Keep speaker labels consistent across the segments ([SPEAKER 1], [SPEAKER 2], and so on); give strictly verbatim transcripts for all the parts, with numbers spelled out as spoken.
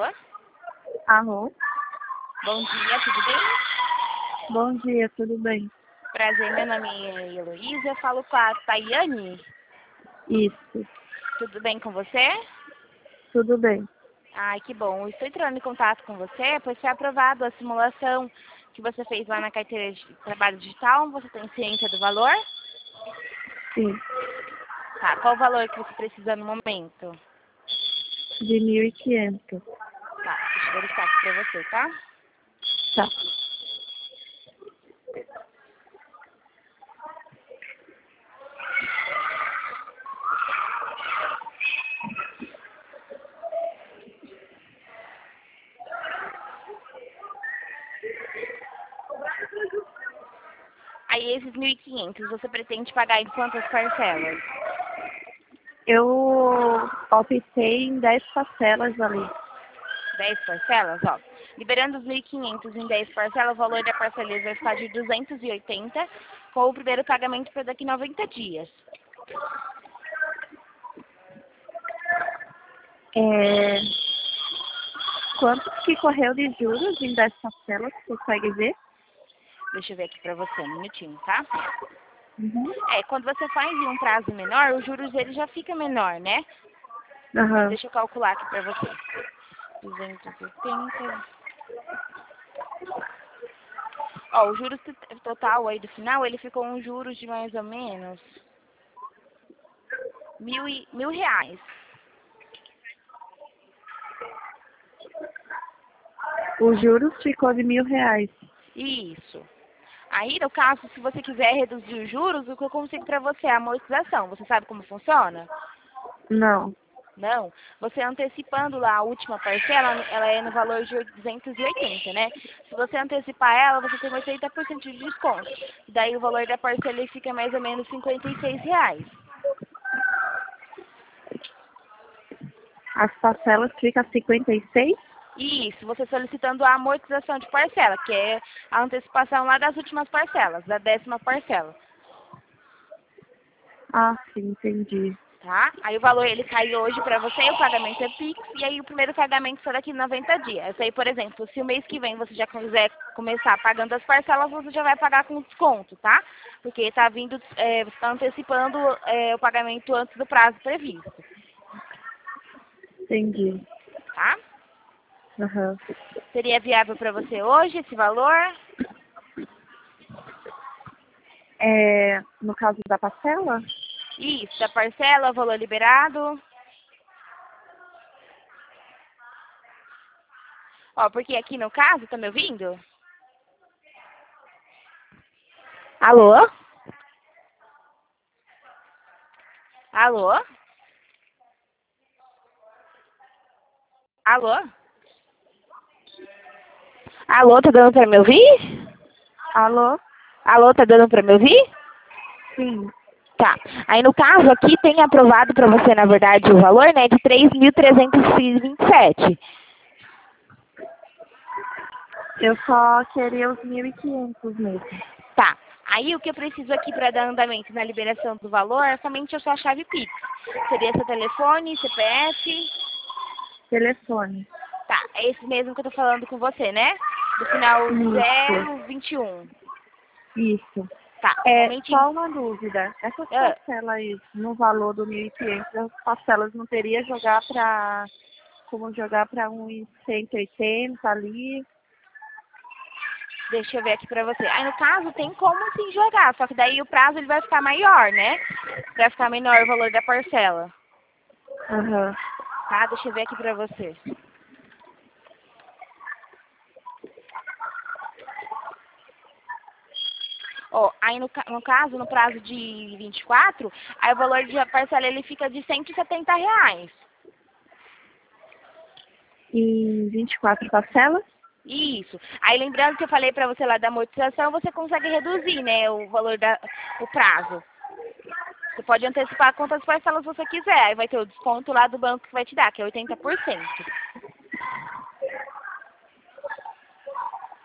[SPEAKER 1] Alô?
[SPEAKER 2] Bom dia, tudo bem?
[SPEAKER 1] Bom dia, tudo bem?
[SPEAKER 2] Prazer, meu nome é Heloísa, eu falo com a Tayane.
[SPEAKER 1] Isso,
[SPEAKER 2] Tudo bem com você?
[SPEAKER 1] tudo bem.
[SPEAKER 2] Ai, que bom. Eu estou entrando em contato com você, pois foi aprovado a simulação que você fez lá na carteira de trabalho digital. Você tem ciência do valor?
[SPEAKER 1] Sim,
[SPEAKER 2] Tá, qual o valor que você precisa no momento?
[SPEAKER 1] de mil e quinhentos.
[SPEAKER 2] Tá, deixa eu verificar aqui pra você, tá?
[SPEAKER 1] Tá.
[SPEAKER 2] Aí esses mil e quinhentos, você pretende pagar em quantas parcelas?
[SPEAKER 1] Eu optei em dez parcelas ali.
[SPEAKER 2] dez parcelas, ó. Liberando os mil e quinhentos em dez parcelas, o valor da parcela vai ficar de duzentos e oitenta, com o primeiro pagamento para daqui a noventa dias.
[SPEAKER 1] É... Quanto que correu de juros em dez parcelas, consegue ver?
[SPEAKER 2] Deixa eu ver aqui para você, um minutinho, tá?
[SPEAKER 1] Uhum.
[SPEAKER 2] É, quando você faz em um prazo menor, os juros dele já fica menor, né?
[SPEAKER 1] Aham.
[SPEAKER 2] Deixa eu calcular aqui para você. duzentos e oitenta. Ó, o juros t- total aí do final, ele ficou um juros de mais ou menos mil, e, mil reais.
[SPEAKER 1] Os juros ficou de mil reais.
[SPEAKER 2] Isso. Aí, no caso, se você quiser reduzir os juros, o que eu consigo para você é a amortização. Você sabe como funciona?
[SPEAKER 1] Não.
[SPEAKER 2] Não. Você antecipando lá a última parcela, ela é no valor de duzentos e oitenta, né? Se você antecipar ela, você tem oitenta por cento de desconto. Daí o valor da parcela ele fica mais ou menos cinquenta e seis reais.
[SPEAKER 1] As parcelas ficam cinquenta e seis?
[SPEAKER 2] Isso, você solicitando a amortização de parcela, que é a antecipação lá das últimas parcelas, da décima parcela.
[SPEAKER 1] Ah, sim, entendi.
[SPEAKER 2] Tá? Aí o valor ele cai hoje para você, o pagamento é Pix, e aí o primeiro pagamento será daqui noventa dias. Aí, por exemplo, se o mês que vem você já quiser começar pagando as parcelas, você já vai pagar com desconto, tá? Porque tá vindo, é, você está antecipando é, o pagamento antes do prazo previsto,
[SPEAKER 1] Entendi.
[SPEAKER 2] tá?
[SPEAKER 1] Aham.
[SPEAKER 2] Seria viável para você hoje esse valor?
[SPEAKER 1] É, no caso da parcela?
[SPEAKER 2] Isso, da parcela, valor liberado. Ó, porque aqui no caso, tá me ouvindo? Alô? Alô? Alô? Alô, tá dando pra me ouvir?
[SPEAKER 1] Alô?
[SPEAKER 2] Alô, tá dando pra me ouvir?
[SPEAKER 1] Sim.
[SPEAKER 2] Tá. Aí no caso aqui tem aprovado pra você, na verdade, o valor, né, de três mil trezentos e vinte e sete.
[SPEAKER 1] Eu só queria os mil e quinhentos mesmo.
[SPEAKER 2] Tá. Aí o que eu preciso aqui para dar andamento na liberação do valor é somente a sua chave Pix. Seria seu telefone, C P F.
[SPEAKER 1] Telefone.
[SPEAKER 2] Tá, é esse mesmo que eu tô falando com você, né? Do final
[SPEAKER 1] Isso.
[SPEAKER 2] zero vinte e um.
[SPEAKER 1] Isso.
[SPEAKER 2] Tá, um
[SPEAKER 1] É,
[SPEAKER 2] momentinho.
[SPEAKER 1] só uma dúvida. Essas
[SPEAKER 2] Ah,
[SPEAKER 1] parcelas aí, no valor do mil e quinhentos, as parcelas não teria jogar para como jogar para uns cento e oitenta ali?
[SPEAKER 2] deixa eu ver aqui pra você. Aí no caso tem como sim jogar, só que daí o prazo ele vai ficar maior, né? Vai ficar menor o valor da parcela.
[SPEAKER 1] Aham.
[SPEAKER 2] Tá, deixa eu ver aqui pra você. Ó, aí no, ca- no caso, no prazo de vinte e quatro, aí o valor de parcela ele fica de cento e setenta reais.
[SPEAKER 1] Em vinte e quatro parcelas?
[SPEAKER 2] Isso. Aí lembrando que eu falei pra você lá da amortização, você consegue reduzir, né, o valor da, o prazo. Você pode antecipar quantas parcelas você quiser, aí vai ter o desconto lá do banco que vai te dar, que é oitenta por cento.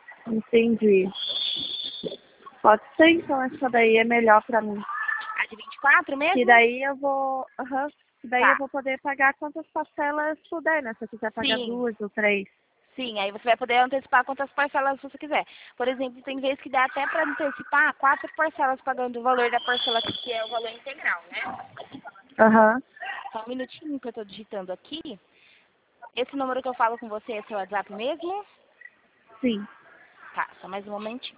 [SPEAKER 1] Entendi. Pode ser, então essa daí é melhor para mim.
[SPEAKER 2] A de vinte quatro mesmo?
[SPEAKER 1] Que daí eu vou... Aham. Que daí
[SPEAKER 2] Tá.
[SPEAKER 1] eu vou poder pagar quantas parcelas puder, né? Se eu quiser pagar
[SPEAKER 2] Sim.
[SPEAKER 1] duas ou três.
[SPEAKER 2] Sim, aí você vai poder antecipar quantas parcelas você quiser. Por exemplo, tem vezes que dá até para antecipar quatro parcelas pagando o valor da parcela que é o valor integral, né?
[SPEAKER 1] Aham.
[SPEAKER 2] Só um minutinho que eu estou digitando aqui. Esse número que eu falo com você é seu WhatsApp mesmo?
[SPEAKER 1] Sim.
[SPEAKER 2] Tá, só mais um momentinho.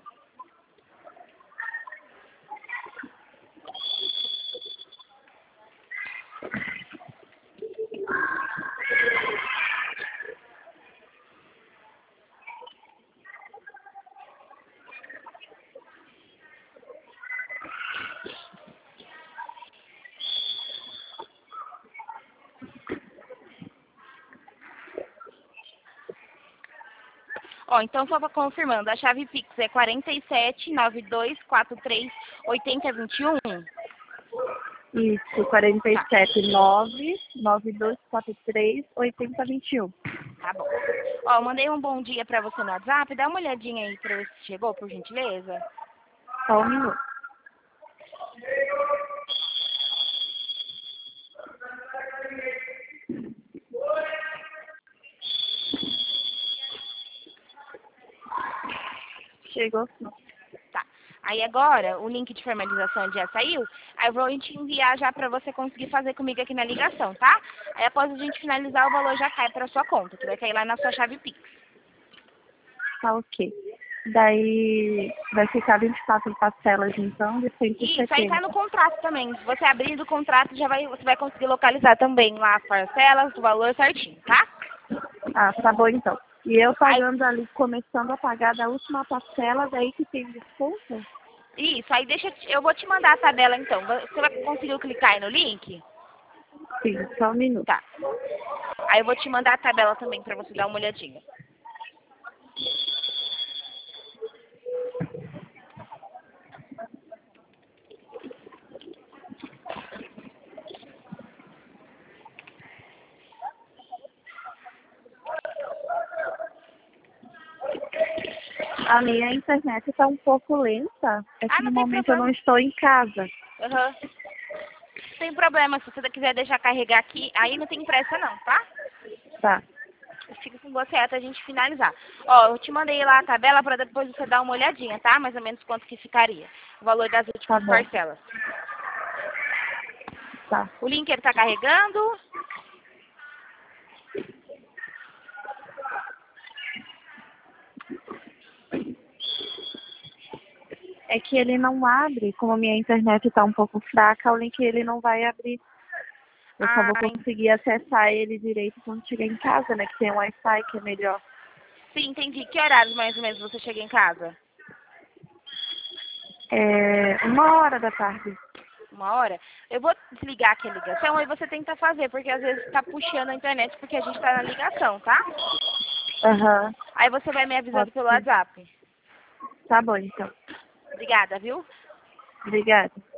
[SPEAKER 2] Ó, então só confirmando, a chave Pix é quarenta e sete, noventa e dois, quarenta e três, oitenta, vinte e um?
[SPEAKER 1] Isso, quarenta e sete, nove, noventa e dois, quarenta e três, oitenta, vinte e um.
[SPEAKER 2] Tá bom. Ó, eu mandei um bom dia pra você no WhatsApp, dá uma olhadinha aí pra ver se chegou, por gentileza.
[SPEAKER 1] Só um minuto. Chegou sim.
[SPEAKER 2] Tá. Aí agora, o link de formalização já saiu, aí eu vou te enviar já pra você conseguir fazer comigo aqui na ligação, tá? Aí após a gente finalizar, o valor já cai pra sua conta, que vai cair lá na sua chave Pix.
[SPEAKER 1] Tá ok. Daí vai ficar vinte e quatro parcelas então de cento e
[SPEAKER 2] Isso, aí tá
[SPEAKER 1] setenta.
[SPEAKER 2] no contrato também. Se você abrir do contrato, já vai, você vai conseguir localizar também lá as parcelas, o valor certinho, tá?
[SPEAKER 1] Ah, tá bom então. E eu
[SPEAKER 2] Aí,
[SPEAKER 1] pagando ali, começando a pagar da última parcela, daí que tem desconto?
[SPEAKER 2] isso, aí deixa, eu eu vou te mandar a tabela então. Você vai conseguir clicar aí no link?
[SPEAKER 1] Sim, só um minuto.
[SPEAKER 2] Tá. Aí eu vou te mandar a tabela também pra você dar uma olhadinha.
[SPEAKER 1] A minha internet está um pouco lenta. É
[SPEAKER 2] Ah,
[SPEAKER 1] que no
[SPEAKER 2] não tem
[SPEAKER 1] momento eu não
[SPEAKER 2] problema.
[SPEAKER 1] estou em casa.
[SPEAKER 2] Aham. Sem problema, se você quiser deixar carregar aqui, aí não tem pressa não, tá?
[SPEAKER 1] Tá,
[SPEAKER 2] Eu fico com você até a gente finalizar. Ó, eu te mandei lá a tabela pra depois você dar uma olhadinha, tá? Mais ou menos quanto que ficaria. O valor das
[SPEAKER 1] tá
[SPEAKER 2] últimas
[SPEAKER 1] bom.
[SPEAKER 2] parcelas.
[SPEAKER 1] Tá.
[SPEAKER 2] O link ele tá carregando.
[SPEAKER 1] É que ele não abre, como a minha internet está um pouco fraca, o link ele não vai abrir. Eu só
[SPEAKER 2] Ah,
[SPEAKER 1] vou conseguir acessar ele direito quando chegar em casa, né? Que tem um Wi-Fi que é melhor.
[SPEAKER 2] sim, entendi. Que horários mais ou menos você chega em casa?
[SPEAKER 1] É uma hora da tarde.
[SPEAKER 2] Uma hora? Eu vou desligar aqui a ligação e você tenta fazer, porque às vezes tá puxando a internet porque a gente tá na ligação, tá?
[SPEAKER 1] Aham.
[SPEAKER 2] Aí você vai me avisando pelo
[SPEAKER 1] Ótimo.
[SPEAKER 2] WhatsApp.
[SPEAKER 1] Tá bom, então.
[SPEAKER 2] Obrigada, viu?
[SPEAKER 1] Obrigada.